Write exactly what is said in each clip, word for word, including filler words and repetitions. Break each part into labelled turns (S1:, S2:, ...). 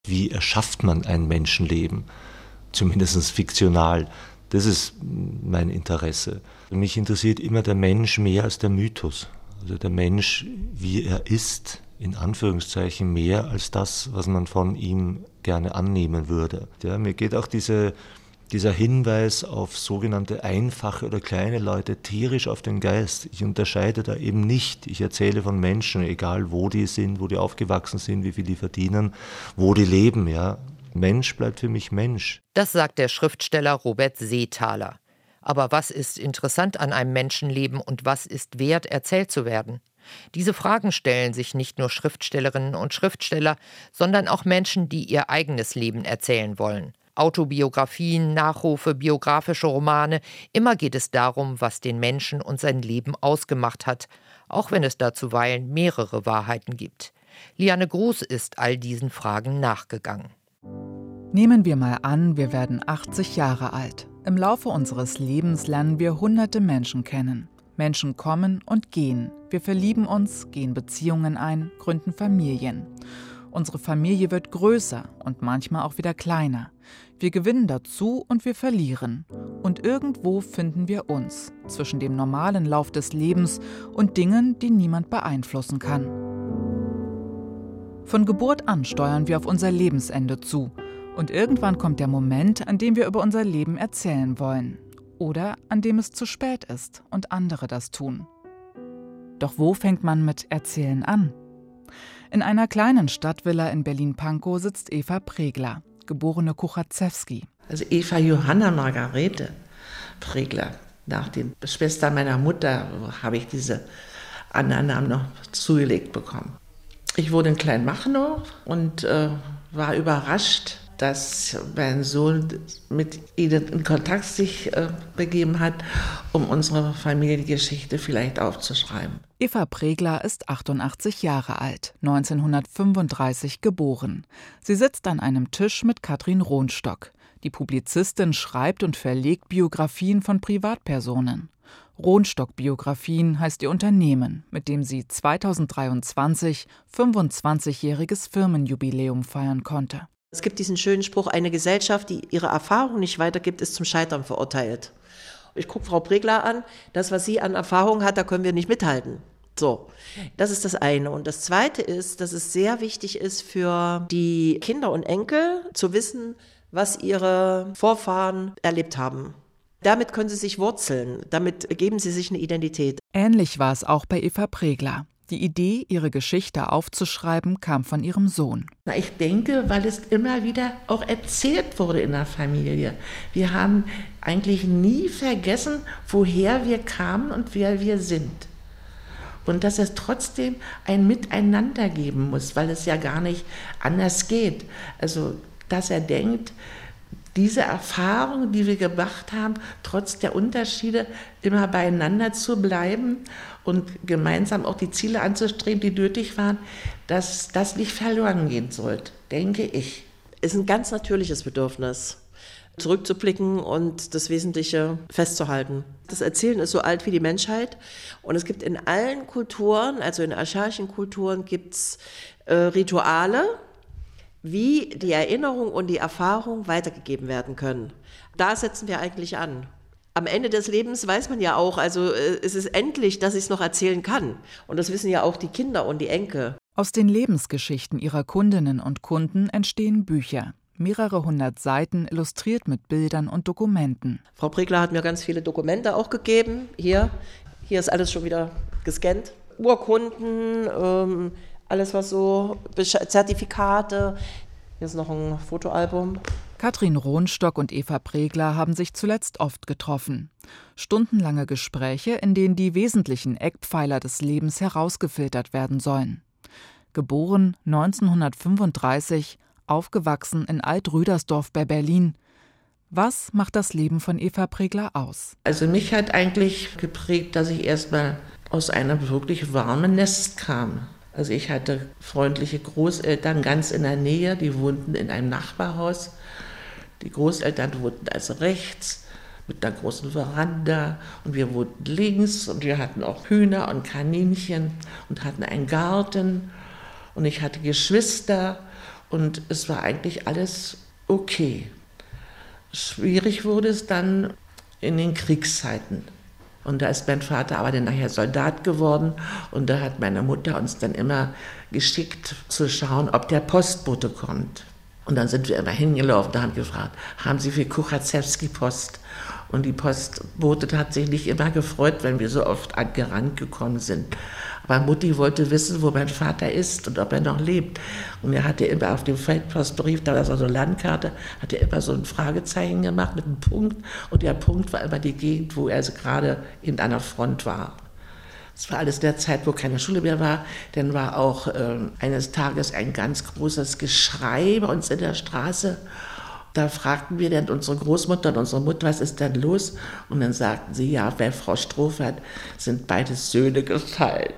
S1: Wie erschafft man ein Menschenleben? Zumindest fiktional. Das ist mein Interesse. Mich interessiert immer der Mensch mehr als der Mythos. Also der Mensch, wie er ist, in Anführungszeichen mehr als das, was man von ihm gerne annehmen würde. Ja, mir geht auch diese, dieser Hinweis auf sogenannte einfache oder kleine Leute tierisch auf den Geist. Ich unterscheide da eben nicht. Ich erzähle von Menschen, egal wo die sind, wo die aufgewachsen sind, wie viel die verdienen, wo die leben. Ja. Mensch bleibt für mich Mensch.
S2: Das sagt der Schriftsteller Robert Seethaler. Aber was ist interessant an einem Menschenleben und was ist wert, erzählt zu werden? Diese Fragen stellen sich nicht nur Schriftstellerinnen und Schriftsteller, sondern auch Menschen, die ihr eigenes Leben erzählen wollen. Autobiografien, Nachrufe, biografische Romane. Immer geht es darum, was den Menschen und sein Leben ausgemacht hat, auch wenn es da zuweilen mehrere Wahrheiten gibt. Liane Gruß ist all diesen Fragen nachgegangen.
S3: Nehmen wir mal an, wir werden achtzig Jahre alt. Im Laufe unseres Lebens lernen wir hunderte Menschen kennen. Menschen kommen und gehen. Wir verlieben uns, gehen Beziehungen ein, gründen Familien. Unsere Familie wird größer und manchmal auch wieder kleiner. Wir gewinnen dazu und wir verlieren. Und irgendwo finden wir uns, zwischen dem normalen Lauf des Lebens und Dingen, die niemand beeinflussen kann. Von Geburt an steuern wir auf unser Lebensende zu. Und irgendwann kommt der Moment, an dem wir über unser Leben erzählen wollen. Oder an dem es zu spät ist und andere das tun. Doch wo fängt man mit Erzählen an? In einer kleinen Stadtvilla in Berlin-Pankow sitzt Eva Pregler, geborene Kuchazewski.
S4: Also Eva Johanna Margarete Pregler. Nach den Schwestern meiner Mutter habe ich diese anderen Namen noch zugelegt bekommen. Ich wohne in Kleinmachnow und äh, war überrascht, dass mein Sohn mit ihnen in Kontakt sich äh, begeben hat, um unsere Familiengeschichte vielleicht aufzuschreiben.
S3: Eva Pregler ist achtundachtzig Jahre alt, neunzehnhundertfünfunddreißig geboren. Sie sitzt an einem Tisch mit Katrin Rohnstock. Die Publizistin schreibt und verlegt Biografien von Privatpersonen. Rohnstock-Biografien heißt ihr Unternehmen, mit dem sie zweitausenddreiundzwanzig fünfundzwanzigjähriges Firmenjubiläum feiern konnte.
S5: Es gibt diesen schönen Spruch, eine Gesellschaft, die ihre Erfahrung nicht weitergibt, ist zum Scheitern verurteilt. Ich gucke Frau Pregler an, das, was sie an Erfahrung hat, da können wir nicht mithalten. So, das ist das eine. Und das zweite ist, dass es sehr wichtig ist für die Kinder und Enkel zu wissen, was ihre Vorfahren erlebt haben. Damit können sie sich wurzeln, damit geben sie sich eine Identität.
S3: Ähnlich war es auch bei Eva Pregler. Die Idee, ihre Geschichte aufzuschreiben, kam von ihrem Sohn.
S4: Ich denke, weil es immer wieder auch erzählt wurde in der Familie. Wir haben eigentlich nie vergessen, woher wir kamen und wer wir sind. Und dass es trotzdem ein Miteinander geben muss, weil es ja gar nicht anders geht. Also, dass er denkt, diese Erfahrung, die wir gemacht haben, trotz der Unterschiede immer beieinander zu bleiben und gemeinsam auch die Ziele anzustreben, die nötig waren, dass das nicht verloren gehen sollte, denke ich.
S5: Es ist ein ganz natürliches Bedürfnis, zurückzublicken und das Wesentliche festzuhalten. Das Erzählen ist so alt wie die Menschheit und es gibt in allen Kulturen, also in archaischen Kulturen, gibt es äh, Rituale, wie die Erinnerung und die Erfahrung weitergegeben werden können. Da setzen wir eigentlich an. Am Ende des Lebens weiß man ja auch, also es ist endlich, dass ich es noch erzählen kann. Und das wissen ja auch die Kinder und die Enkel.
S3: Aus den Lebensgeschichten ihrer Kundinnen und Kunden entstehen Bücher. Mehrere hundert Seiten illustriert mit Bildern und Dokumenten.
S5: Frau Pregler hat mir ganz viele Dokumente auch gegeben. Hier, hier ist alles schon wieder gescannt. Urkunden, ähm, alles was so, Zertifikate. Hier ist noch ein Fotoalbum.
S3: Katrin Rohnstock und Eva Pregler haben sich zuletzt oft getroffen. Stundenlange Gespräche, in denen die wesentlichen Eckpfeiler des Lebens herausgefiltert werden sollen. Geboren neunzehnhundertfünfunddreißig, aufgewachsen in Alt-Rüdersdorf bei Berlin. Was macht das Leben von Eva Pregler aus?
S4: Also mich hat eigentlich geprägt, dass ich erstmal aus einem wirklich warmen Nest kam. Also ich hatte freundliche Großeltern ganz in der Nähe, die wohnten in einem Nachbarhaus. Die Großeltern wohnten also rechts mit einer großen Veranda und wir wohnten links und wir hatten auch Hühner und Kaninchen und hatten einen Garten und ich hatte Geschwister Und es war eigentlich alles okay. Schwierig wurde es dann in den Kriegszeiten. Und da ist mein Vater aber dann nachher Soldat geworden. Und da hat meine Mutter uns dann immer geschickt zu schauen, ob der Postbote kommt. Und dann sind wir immer hingelaufen und haben gefragt, haben Sie für Kuchazewski Post? Und die Postbote hat sich nicht immer gefreut, wenn wir so oft angerannt gekommen sind. Aber Mutti wollte wissen, wo mein Vater ist und ob er noch lebt. Und er hatte immer auf dem Feldpostbrief, da war so eine Landkarte, hat er immer so ein Fragezeichen gemacht mit einem Punkt. Und der Punkt war immer die Gegend, wo er also gerade in einer Front war. Das war alles der Zeit, wo keine Schule mehr war. Dann war auch äh, eines Tages ein ganz großes Geschrei bei uns in der Straße. Da fragten wir dann unsere Großmutter und unsere Mutter, was ist denn los? Und dann sagten sie, ja, bei Frau Strohfert sind beide Söhne gefallen.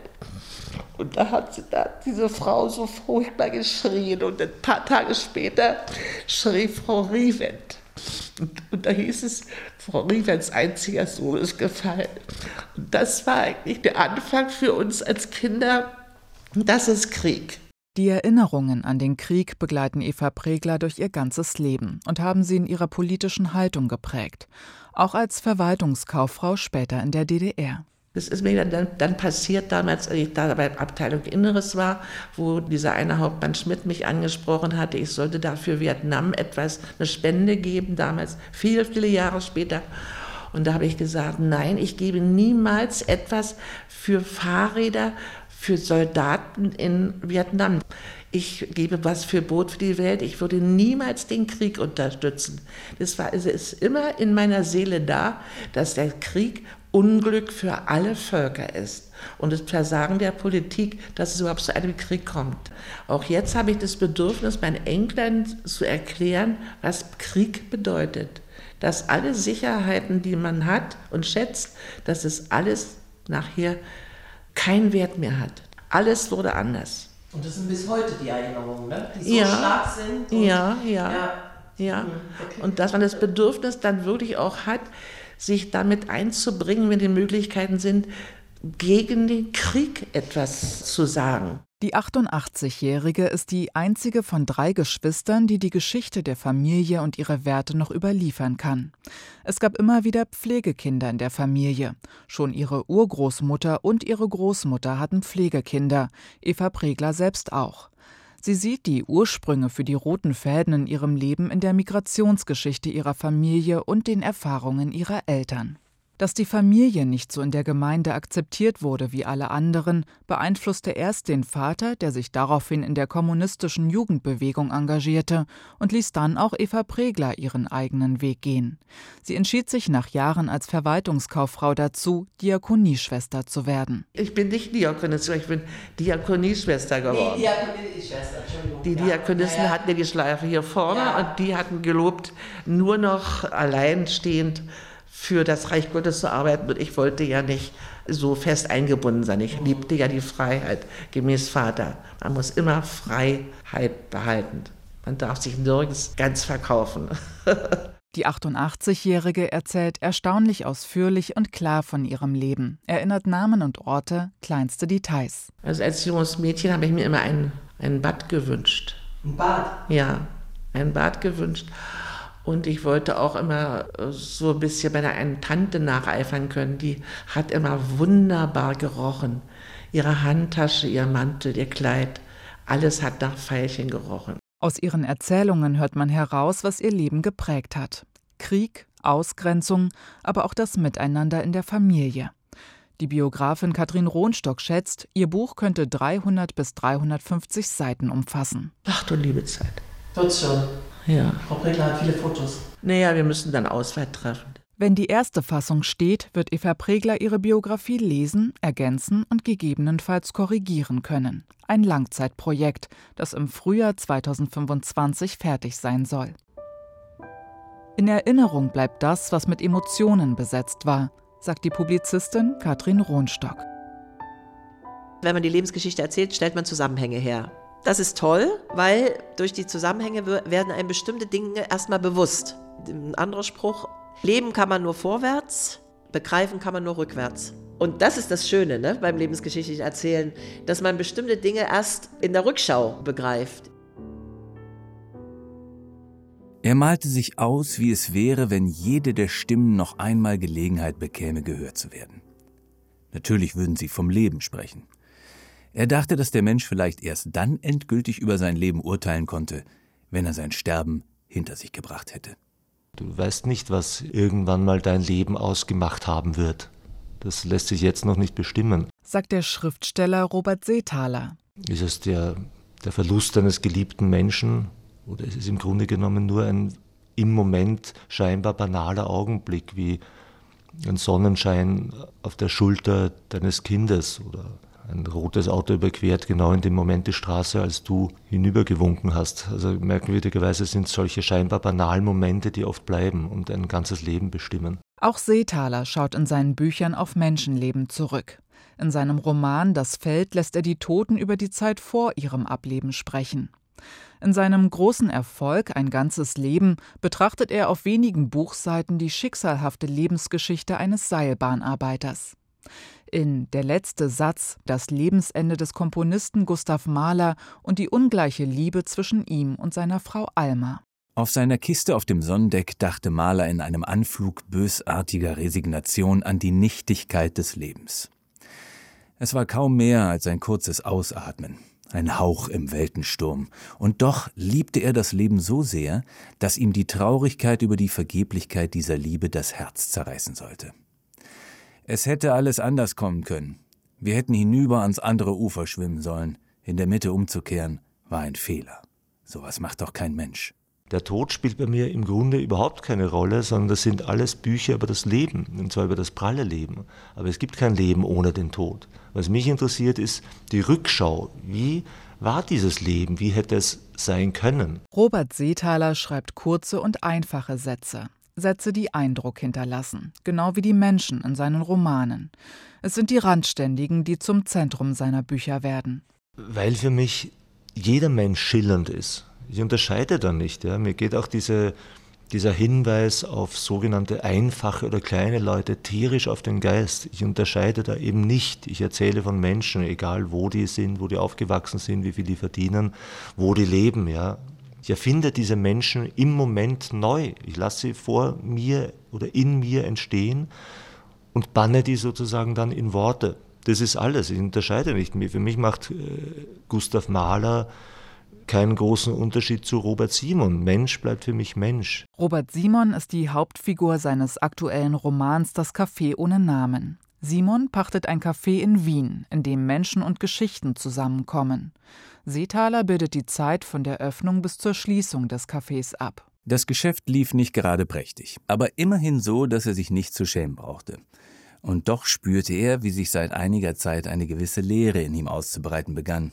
S4: Und da hat sie da diese Frau so furchtbar geschrien. Und ein paar Tage später schrie Frau Riewent. Und, und da hieß es, Frau Riewents einziger Sohn ist gefallen. Und das war eigentlich der Anfang für uns als Kinder. Das ist Krieg.
S3: Die Erinnerungen an den Krieg begleiten Eva Pregler durch ihr ganzes Leben und haben sie in ihrer politischen Haltung geprägt. Auch als Verwaltungskauffrau später in der D D R.
S4: Das ist mir dann, dann passiert damals, als ich da bei Abteilung Inneres war, wo dieser eine Hauptmann Schmidt mich angesprochen hatte, ich sollte da für Vietnam etwas, eine Spende geben, damals, viele, viele Jahre später. Und da habe ich gesagt, nein, ich gebe niemals etwas für Fahrräder, für Soldaten in Vietnam. Ich gebe was für Brot für die Welt. Ich würde niemals den Krieg unterstützen. Das war, also ist immer in meiner Seele da, dass der Krieg Unglück für alle Völker ist. Und das Versagen der Politik, dass es überhaupt zu einem Krieg kommt. Auch jetzt habe ich das Bedürfnis, meinen Enkeln zu erklären, was Krieg bedeutet. Dass alle Sicherheiten, die man hat und schätzt, dass es alles nachher keinen Wert mehr hat. Alles wurde anders.
S5: Und das sind bis heute die Erinnerungen, ne? Die so
S4: ja,
S5: stark sind. Und,
S4: ja, ja, ja. ja.
S5: Okay.
S4: Und dass man das Bedürfnis dann wirklich auch hat, sich damit einzubringen, wenn die Möglichkeiten sind, gegen den Krieg etwas zu sagen.
S3: Die achtundachtzigjährige ist die einzige von drei Geschwistern, die die Geschichte der Familie und ihre Werte noch überliefern kann. Es gab immer wieder Pflegekinder in der Familie. Schon ihre Urgroßmutter und ihre Großmutter hatten Pflegekinder, Eva Pregler selbst auch. Sie sieht die Ursprünge für die roten Fäden in ihrem Leben in der Migrationsgeschichte ihrer Familie und den Erfahrungen ihrer Eltern. Dass die Familie nicht so in der Gemeinde akzeptiert wurde wie alle anderen, beeinflusste erst den Vater, der sich daraufhin in der kommunistischen Jugendbewegung engagierte und ließ dann auch Eva Pregler ihren eigenen Weg gehen. Sie entschied sich nach Jahren als Verwaltungskauffrau dazu, Diakonieschwester zu werden.
S4: Ich bin nicht Diakonistin, ich bin Diakonieschwester geworden.
S5: Die Diakonieschwester, Entschuldigung.
S4: Die Diakonissen ja, ja. hatten ja die Schleife hier vorne ja. und die hatten gelobt, nur noch alleinstehend für das Reich Gottes zu arbeiten. Und ich wollte ja nicht so fest eingebunden sein. Ich liebte ja die Freiheit, gemäß Vater. Man muss immer Freiheit behalten. Man darf sich nirgends ganz verkaufen.
S3: Die achtundachtzigjährige erzählt erstaunlich ausführlich und klar von ihrem Leben, erinnert Namen und Orte, kleinste Details.
S4: Also als junges Mädchen habe ich mir immer ein, ein Bad gewünscht.
S5: Ein Bad?
S4: Ja, ein Bad gewünscht. Und ich wollte auch immer so ein bisschen meiner einen Tante nacheifern können. Die hat immer wunderbar gerochen. Ihre Handtasche, ihr Mantel, ihr Kleid, alles hat nach Veilchen gerochen.
S3: Aus ihren Erzählungen hört man heraus, was ihr Leben geprägt hat. Krieg, Ausgrenzung, aber auch das Miteinander in der Familie. Die Biografin Katrin Rohnstock schätzt, ihr Buch könnte dreihundert bis dreihundertfünfzig Seiten umfassen.
S4: Ach du liebe Zeit.
S5: Wird's schon.
S4: Ja.
S5: Frau Pregler hat viele Fotos.
S4: Naja, wir müssen dann Auswahl treffen.
S3: Wenn die erste Fassung steht, wird Eva Pregler ihre Biografie lesen, ergänzen und gegebenenfalls korrigieren können. Ein Langzeitprojekt, das im Frühjahr zweitausendfünfundzwanzig fertig sein soll. In Erinnerung bleibt das, was mit Emotionen besetzt war, sagt die Publizistin Katrin Rohnstock.
S5: Wenn man die Lebensgeschichte erzählt, stellt man Zusammenhänge her. Das ist toll, weil durch die Zusammenhänge werden einem bestimmte Dinge erstmal bewusst. Ein anderer Spruch, leben kann man nur vorwärts, begreifen kann man nur rückwärts. Und das ist das Schöne, ne, beim lebensgeschichtlichen Erzählen, dass man bestimmte Dinge erst in der Rückschau begreift.
S6: Er malte sich aus, wie es wäre, wenn jede der Stimmen noch einmal Gelegenheit bekäme, gehört zu werden. Natürlich würden sie vom Leben sprechen. Er dachte, dass der Mensch vielleicht erst dann endgültig über sein Leben urteilen konnte, wenn er sein Sterben hinter sich gebracht hätte.
S1: Du weißt nicht, was irgendwann mal dein Leben ausgemacht haben wird. Das lässt sich jetzt noch nicht bestimmen.
S3: Sagt der Schriftsteller Robert Seethaler.
S1: Ist es der, der Verlust eines geliebten Menschen oder ist es im Grunde genommen nur ein im Moment scheinbar banaler Augenblick, wie ein Sonnenschein auf der Schulter deines Kindes oder ein rotes Auto überquert genau in dem Moment die Straße, als du hinübergewunken hast. Also merkwürdigerweise sind solche scheinbar banalen Momente, die oft bleiben und ein ganzes Leben bestimmen.
S3: Auch Seethaler schaut in seinen Büchern auf Menschenleben zurück. In seinem Roman »Das Feld« lässt er die Toten über die Zeit vor ihrem Ableben sprechen. In seinem großen Erfolg »Ein ganzes Leben« betrachtet er auf wenigen Buchseiten die schicksalhafte Lebensgeschichte eines Seilbahnarbeiters. In »Der letzte Satz« das Lebensende des Komponisten Gustav Mahler und die ungleiche Liebe zwischen ihm und seiner Frau Alma.
S6: Auf seiner Kiste auf dem Sonnendeck dachte Mahler in einem Anflug bösartiger Resignation an die Nichtigkeit des Lebens. Es war kaum mehr als ein kurzes Ausatmen, ein Hauch im Weltensturm. Und doch liebte er das Leben so sehr, dass ihm die Traurigkeit über die Vergeblichkeit dieser Liebe das Herz zerreißen sollte. Es hätte alles anders kommen können. Wir hätten hinüber ans andere Ufer schwimmen sollen. In der Mitte umzukehren, war ein Fehler. Sowas macht doch kein Mensch.
S1: Der Tod spielt bei mir im Grunde überhaupt keine Rolle, sondern das sind alles Bücher über das Leben, und zwar über das pralle Leben. Aber es gibt kein Leben ohne den Tod. Was mich interessiert, ist die Rückschau. Wie war dieses Leben? Wie hätte es sein können?
S3: Robert Seethaler schreibt kurze und einfache Sätze. Sätze, die Eindruck hinterlassen, genau wie die Menschen in seinen Romanen. Es sind die Randständigen, die zum Zentrum seiner Bücher werden.
S1: Weil für mich jeder Mensch schillernd ist. Ich unterscheide da nicht. Ja. Mir geht auch diese, dieser Hinweis auf sogenannte einfache oder kleine Leute tierisch auf den Geist. Ich unterscheide da eben nicht. Ich erzähle von Menschen, egal wo die sind, wo die aufgewachsen sind, wie viel die verdienen, wo die leben. Ja. Ich erfinde diese Menschen im Moment neu. Ich lasse sie vor mir oder in mir entstehen und banne die sozusagen dann in Worte. Das ist alles. Ich unterscheide nicht. Für mich macht äh, Gustav Mahler keinen großen Unterschied zu Robert Simon. Mensch bleibt für mich Mensch.
S3: Robert Simon ist die Hauptfigur seines aktuellen Romans »Das Café ohne Namen«. Simon pachtet ein Café in Wien, in dem Menschen und Geschichten zusammenkommen. Seethaler bildet die Zeit von der Öffnung bis zur Schließung des Cafés ab.
S6: Das Geschäft lief nicht gerade prächtig, aber immerhin so, dass er sich nicht zu schämen brauchte. Und doch spürte er, wie sich seit einiger Zeit eine gewisse Leere in ihm auszubreiten begann.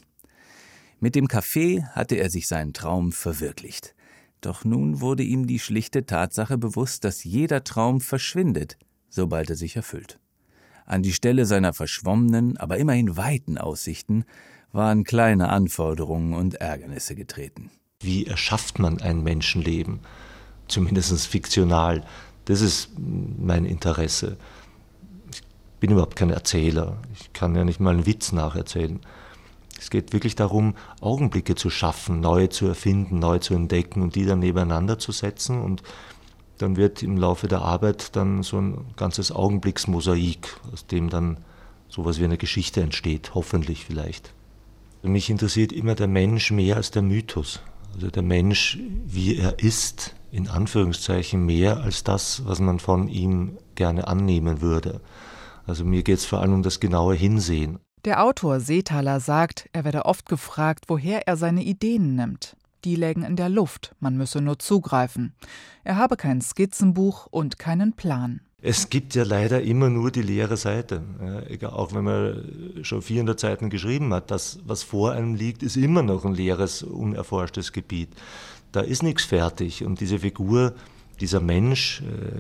S6: Mit dem Café hatte er sich seinen Traum verwirklicht. Doch nun wurde ihm die schlichte Tatsache bewusst, dass jeder Traum verschwindet, sobald er sich erfüllt. An die Stelle seiner verschwommenen, aber immerhin weiten Aussichten waren kleine Anforderungen und Ärgernisse getreten.
S1: Wie erschafft man ein Menschenleben? Zumindest fiktional. Das ist mein Interesse. Ich bin überhaupt kein Erzähler. Ich kann ja nicht mal einen Witz nacherzählen. Es geht wirklich darum, Augenblicke zu schaffen, neue zu erfinden, neu zu entdecken und die dann nebeneinander zu setzen. Und dann wird im Laufe der Arbeit dann so ein ganzes Augenblicksmosaik, aus dem dann sowas wie eine Geschichte entsteht, hoffentlich vielleicht. Mich interessiert immer der Mensch mehr als der Mythos. Also der Mensch, wie er ist, in Anführungszeichen mehr als das, was man von ihm gerne annehmen würde. Also mir geht es vor allem um das genaue Hinsehen.
S3: Der Autor Seethaler sagt, er werde oft gefragt, woher er seine Ideen nimmt. Die lägen in der Luft, man müsse nur zugreifen. Er habe kein Skizzenbuch und keinen Plan.
S1: Es gibt ja leider immer nur die leere Seite. Ja, auch wenn man schon vierhundert Seiten geschrieben hat, das, was vor einem liegt, ist immer noch ein leeres, unerforschtes Gebiet. Da ist nichts fertig. Und diese Figur, dieser Mensch,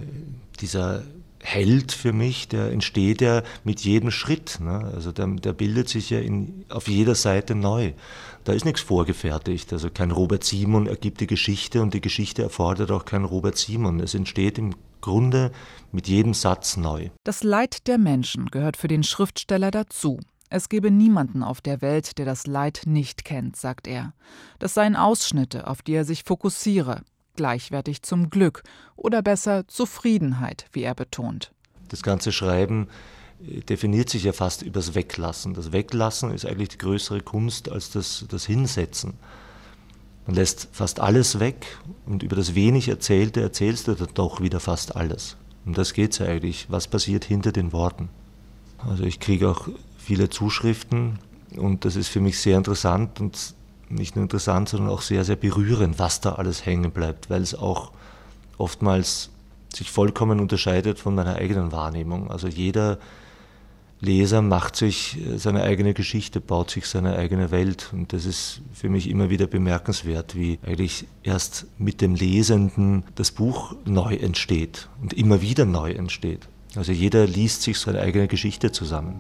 S1: dieser Held für mich, der entsteht ja mit jedem Schritt. Ne? Also der, der bildet sich ja in, auf jeder Seite neu. Da ist nichts vorgefertigt. Also kein Robert Simon ergibt die Geschichte und die Geschichte erfordert auch keinen Robert Simon. Es entsteht im Grunde mit jedem Satz neu.
S3: Das Leid der Menschen gehört für den Schriftsteller dazu. Es gebe niemanden auf der Welt, der das Leid nicht kennt, sagt er. Das seien Ausschnitte, auf die er sich fokussiere. nicht gleichwertig zum Glück oder besser Zufriedenheit, wie er betont.
S1: Das ganze Schreiben definiert sich ja fast übers Weglassen. Das Weglassen ist eigentlich die größere Kunst als das, das Hinsetzen. Man lässt fast alles weg und über das wenig Erzählte erzählst du dann doch wieder fast alles. Um das geht es ja eigentlich. Was passiert hinter den Worten? Also ich kriege auch viele Zuschriften und das ist für mich sehr interessant und nicht nur interessant, sondern auch sehr, sehr berührend, was da alles hängen bleibt, weil es auch oftmals sich vollkommen unterscheidet von meiner eigenen Wahrnehmung. Also jeder Leser macht sich seine eigene Geschichte, baut sich seine eigene Welt und das ist für mich immer wieder bemerkenswert, wie eigentlich erst mit dem Lesenden das Buch neu entsteht und immer wieder neu entsteht. Also jeder liest sich seine eigene Geschichte zusammen.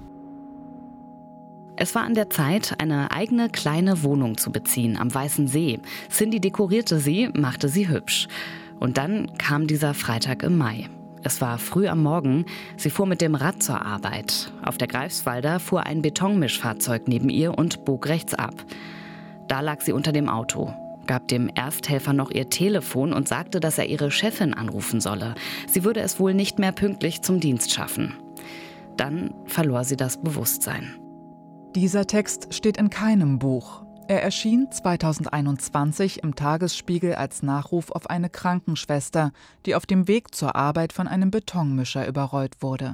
S7: Es war an der Zeit, eine eigene kleine Wohnung zu beziehen am Weißen See. Cindy dekorierte sie, machte sie hübsch. Und dann kam dieser Freitag im Mai. Es war früh am Morgen. Sie fuhr mit dem Rad zur Arbeit. Auf der Greifswalder fuhr ein Betonmischfahrzeug neben ihr und bog rechts ab. Da lag sie unter dem Auto, gab dem Ersthelfer noch ihr Telefon und sagte, dass er ihre Chefin anrufen solle. Sie würde es wohl nicht mehr pünktlich zum Dienst schaffen. Dann verlor sie das Bewusstsein.
S3: Dieser Text steht in keinem Buch. Er erschien zweitausendeinundzwanzig im Tagesspiegel als Nachruf auf eine Krankenschwester, die auf dem Weg zur Arbeit von einem Betonmischer überrollt wurde.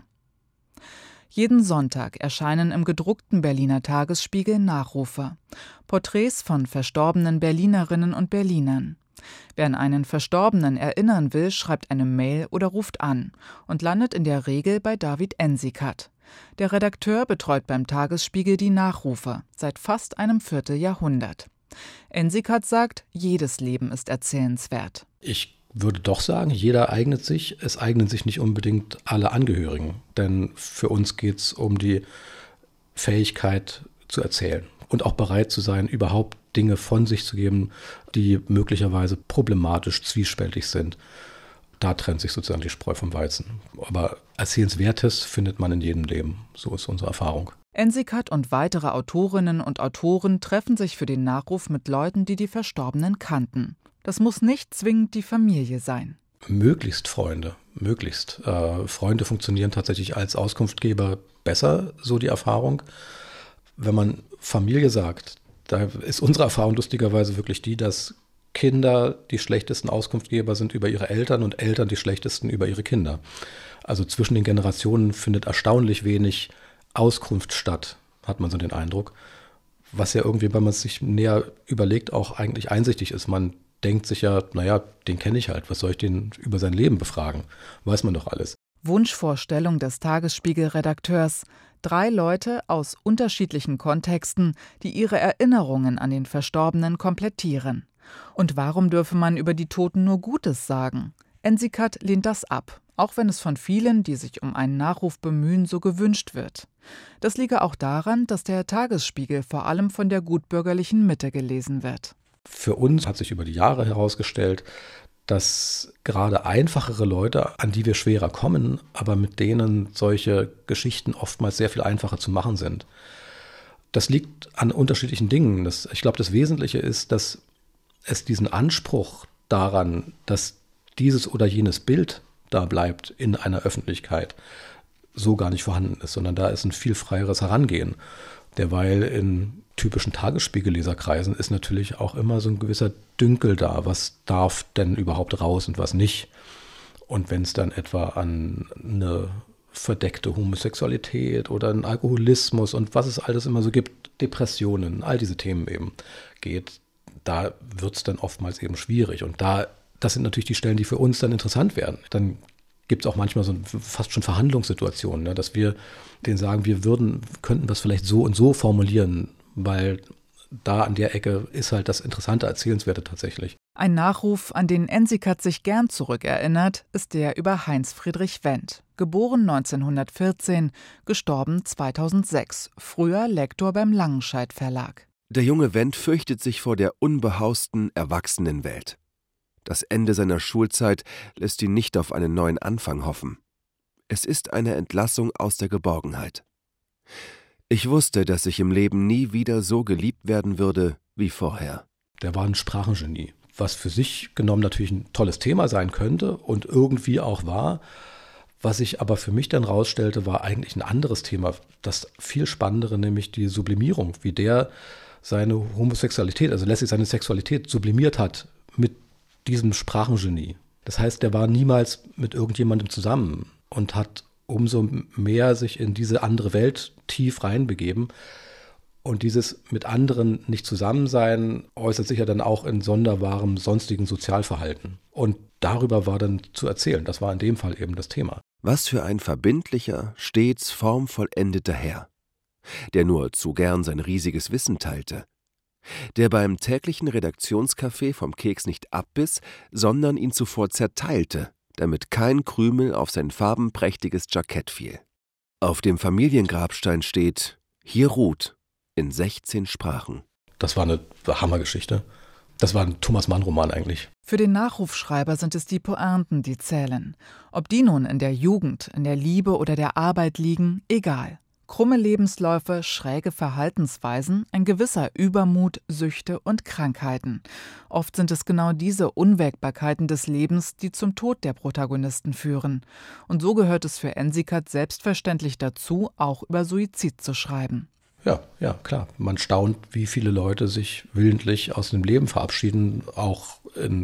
S3: Jeden Sonntag erscheinen im gedruckten Berliner Tagesspiegel Nachrufe, Porträts von verstorbenen Berlinerinnen und Berlinern. Wer an einen Verstorbenen erinnern will, schreibt eine Mail oder ruft an und landet in der Regel bei David Ensikat. Der Redakteur betreut beim Tagesspiegel die Nachrufe seit fast einem Vierteljahrhundert. Ensikat sagt, jedes Leben ist erzählenswert.
S8: Ich würde doch sagen, jeder eignet sich. Es eignen sich nicht unbedingt alle Angehörigen. Denn für uns geht es um die Fähigkeit zu erzählen und auch bereit zu sein, überhaupt Dinge von sich zu geben, die möglicherweise problematisch, zwiespältig sind. Da trennt sich sozusagen die Spreu vom Weizen. Aber Erzählenswertes findet man in jedem Leben. So ist unsere Erfahrung.
S3: Ensikat und weitere Autorinnen und Autoren treffen sich für den Nachruf mit Leuten, die die Verstorbenen kannten. Das muss nicht zwingend die Familie sein.
S8: Möglichst Freunde, möglichst. Äh, Freunde funktionieren tatsächlich als Auskunftgeber besser, so die Erfahrung. Wenn man Familie sagt, da ist unsere Erfahrung lustigerweise wirklich die, dass Kinder die schlechtesten Auskunftgeber sind über ihre Eltern und Eltern die schlechtesten über ihre Kinder. Also zwischen den Generationen findet erstaunlich wenig Auskunft statt, hat man so den Eindruck. Was ja irgendwie, wenn man es sich näher überlegt, auch eigentlich einsichtig ist. Man denkt sich ja, naja, den kenne ich halt, was soll ich den über sein Leben befragen? Weiß man doch alles.
S3: Wunschvorstellung des Tagesspiegel-Redakteurs. Drei Leute aus unterschiedlichen Kontexten, die ihre Erinnerungen an den Verstorbenen komplettieren. Und warum dürfe man über die Toten nur Gutes sagen? Ensikat lehnt das ab, auch wenn es von vielen, die sich um einen Nachruf bemühen, so gewünscht wird. Das liege auch daran, dass der Tagesspiegel vor allem von der gutbürgerlichen Mitte gelesen wird.
S8: Für uns hat sich über die Jahre herausgestellt, dass gerade einfachere Leute, an die wir schwerer kommen, aber mit denen solche Geschichten oftmals sehr viel einfacher zu machen sind. Das liegt an unterschiedlichen Dingen. Das, ich glaube, das Wesentliche ist, dass es diesen Anspruch daran, dass dieses oder jenes Bild da bleibt in einer Öffentlichkeit, so gar nicht vorhanden ist, sondern da ist ein viel freieres Herangehen. Derweil in typischen Tagesspiegelleserkreisen ist natürlich auch immer so ein gewisser Dünkel da, was darf denn überhaupt raus und was nicht. Und wenn es dann etwa an eine verdeckte Homosexualität oder einen Alkoholismus und was es alles immer so gibt, Depressionen, all diese Themen eben geht, da wird es dann oftmals eben schwierig. Und da, das sind natürlich die Stellen, die für uns dann interessant werden. Dann gibt es auch manchmal so fast schon Verhandlungssituationen, ne, dass wir denen sagen, wir würden, könnten das vielleicht so und so formulieren, weil da an der Ecke ist halt das interessante Erzählenswerte tatsächlich.
S3: Ein Nachruf, an den Ensikat sich gern zurückerinnert, ist der über Heinz Friedrich Wendt. Geboren neunzehnhundertvierzehn, gestorben zweitausendsechs, früher Lektor beim Langenscheidt Verlag.
S9: Der junge Wendt fürchtet sich vor der unbehausten, erwachsenen Welt. Das Ende seiner Schulzeit lässt ihn nicht auf einen neuen Anfang hoffen. Es ist eine Entlassung aus der Geborgenheit. Ich wusste, dass ich im Leben nie wieder so geliebt werden würde wie vorher.
S8: Der war ein Sprachengenie. was für sich genommen natürlich ein tolles Thema sein könnte und irgendwie auch war. Was sich aber für mich dann rausstellte, war eigentlich ein anderes Thema, das viel spannendere, nämlich die Sublimierung, wie der seine Homosexualität, also letztlich seine Sexualität sublimiert hat mit diesem Sprachengenie. Das heißt, der war niemals mit irgendjemandem zusammen und hat umso mehr sich in diese andere Welt tief reinbegeben. Und dieses mit anderen nicht Zusammensein äußert sich ja dann auch in sonderbarem sonstigen Sozialverhalten. Und darüber war dann zu erzählen. Das war in dem Fall eben das Thema.
S9: Was für ein verbindlicher, stets formvollendeter Herr, der nur zu gern sein riesiges Wissen teilte, der beim täglichen Redaktionscafé vom Keks nicht abbiss, sondern ihn zuvor zerteilte, damit kein Krümel auf sein farbenprächtiges Jackett fiel. Auf dem Familiengrabstein steht: Hier ruht, in sechzehn Sprachen.
S8: Das war eine Hammergeschichte. Das war ein Thomas-Mann-Roman eigentlich.
S3: Für den Nachrufschreiber sind es die Pointen, die zählen. Ob die nun in der Jugend, in der Liebe oder der Arbeit liegen, egal. Krumme Lebensläufe, schräge Verhaltensweisen, ein gewisser Übermut, Süchte und Krankheiten. Oft sind es genau diese Unwägbarkeiten des Lebens, die zum Tod der Protagonisten führen. Und so gehört es für Ensikat selbstverständlich dazu, auch über Suizid zu schreiben.
S8: Ja, ja, klar. Man staunt, wie viele Leute sich willentlich aus dem Leben verabschieden, auch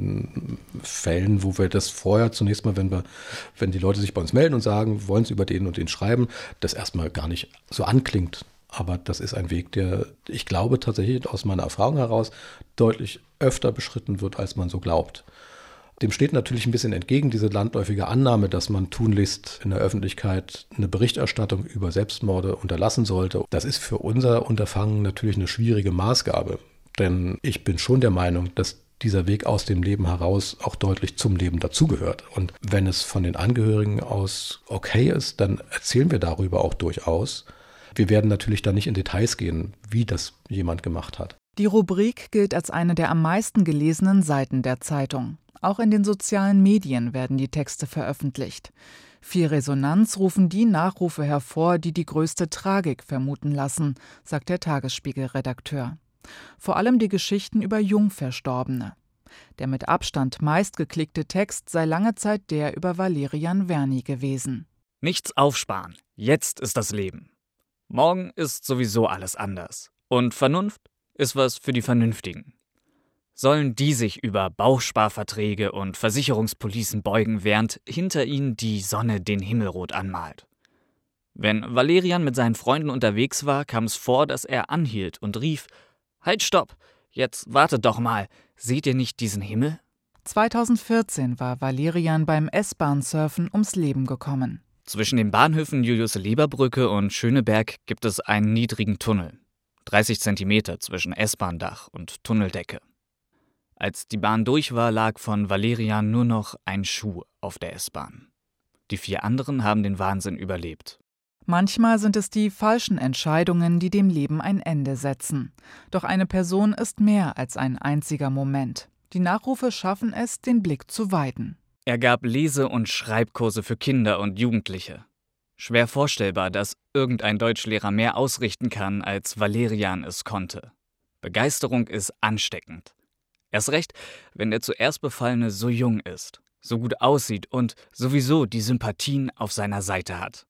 S8: in Fällen, wo wir das vorher zunächst mal, wenn wir, wenn die Leute sich bei uns melden und sagen, wollen sie über den und den schreiben, das erstmal gar nicht so anklingt. Aber das ist ein Weg, der, ich glaube tatsächlich aus meiner Erfahrung heraus, deutlich öfter beschritten wird, als man so glaubt. Dem steht natürlich ein bisschen entgegen diese landläufige Annahme, dass man tunlichst in der Öffentlichkeit eine Berichterstattung über Selbstmorde unterlassen sollte. Das ist für unser Unterfangen natürlich eine schwierige Maßgabe. Denn ich bin schon der Meinung, dass dieser Weg aus dem Leben heraus auch deutlich zum Leben dazugehört. Und wenn es von den Angehörigen aus okay ist, dann erzählen wir darüber auch durchaus. Wir werden natürlich da nicht in Details gehen, wie das jemand gemacht hat.
S3: Die Rubrik gilt als eine der am meisten gelesenen Seiten der Zeitung. Auch in den sozialen Medien werden die Texte veröffentlicht. Viel Resonanz rufen die Nachrufe hervor, die die größte Tragik vermuten lassen, sagt der Tagesspiegel-Redakteur. Vor allem die Geschichten über Jungverstorbene. Der mit Abstand meistgeklickte Text sei lange Zeit der über Valerian Werny gewesen.
S10: Nichts aufsparen, jetzt ist das Leben. Morgen ist sowieso alles anders. Und Vernunft ist was für die Vernünftigen. Sollen die sich über Bauchsparverträge und Versicherungspolicen beugen, während hinter ihnen die Sonne den Himmel rot anmalt? Wenn Valerian mit seinen Freunden unterwegs war, kam es vor, dass er anhielt und rief: Halt, stopp! Jetzt wartet doch mal! Seht ihr nicht diesen Himmel?
S3: zweitausendvierzehn war Valerian beim S-Bahn-Surfen ums Leben gekommen.
S10: Zwischen den Bahnhöfen Julius-Leber-Brücke und Schöneberg gibt es einen niedrigen Tunnel. dreißig Zentimeter zwischen S-Bahn-Dach und Tunneldecke. Als die Bahn durch war, lag von Valerian nur noch ein Schuh auf der S-Bahn. Die vier anderen haben den Wahnsinn überlebt.
S3: Manchmal sind es die falschen Entscheidungen, die dem Leben ein Ende setzen. Doch eine Person ist mehr als ein einziger Moment. Die Nachrufe schaffen es, den Blick zu weiten.
S10: Er gab Lese- und Schreibkurse für Kinder und Jugendliche. Schwer vorstellbar, dass irgendein Deutschlehrer mehr ausrichten kann, als Valerian es konnte. Begeisterung ist ansteckend. Erst recht, wenn der zuerst Befallene so jung ist, so gut aussieht und sowieso die Sympathien auf seiner Seite hat.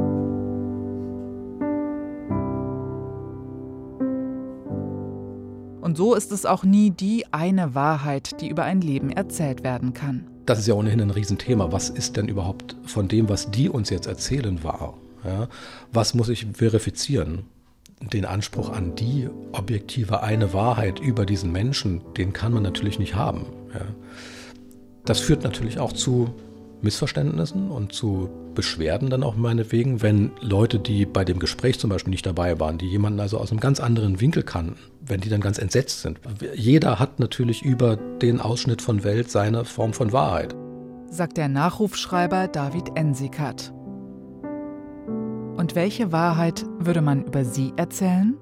S3: Und so ist es auch nie die eine Wahrheit, die über ein Leben erzählt werden kann.
S8: Das ist ja ohnehin ein Riesenthema. Was ist denn überhaupt von dem, was die uns jetzt erzählen, wahr? Ja? Was muss ich verifizieren? Den Anspruch an die objektive eine Wahrheit über diesen Menschen, den kann man natürlich nicht haben. Ja. Das führt natürlich auch zu Missverständnissen und zu Beschwerden dann auch meinetwegen, wenn Leute, die bei dem Gespräch zum Beispiel nicht dabei waren, die jemanden also aus einem ganz anderen Winkel kannten, wenn die dann ganz entsetzt sind. Jeder hat natürlich über den Ausschnitt von Welt seine Form von Wahrheit.
S3: Sagt der Nachrufschreiber David Ensikat. Und welche Wahrheit würde man über sie erzählen?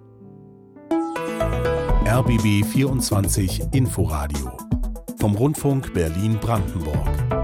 S11: R B B vierundzwanzig Inforadio vom Rundfunk Berlin-Brandenburg.